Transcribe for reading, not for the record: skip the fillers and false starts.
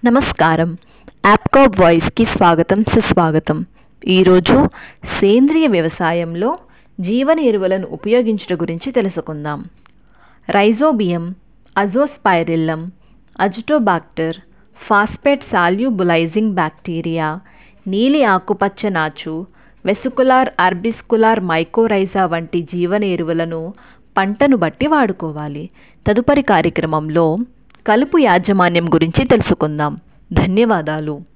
నమస్కారం. యాప్కాబ్ వాయిస్కి స్వాగతం, సుస్వాగతం. ఈరోజు సేంద్రియ వ్యవసాయంలో జీవన ఎరువులను ఉపయోగించడం గురించి తెలుసుకుందాం. Rhizobium, azospirillum, azotobacter, phosphate solubilizing bacteria, నీలి ఆకుపచ్చ నాచు, వెసికులార్ ఆర్బిస్కులార్ మైకోరైజా వంటి జీవన ఎరువులను పంటను బట్టి వాడుకోవాలి. తదుపరి కార్యక్రమంలో కలుపు యాజమాన్యం గురించి తెలుసుకుందాం. ధన్యవాదాలు.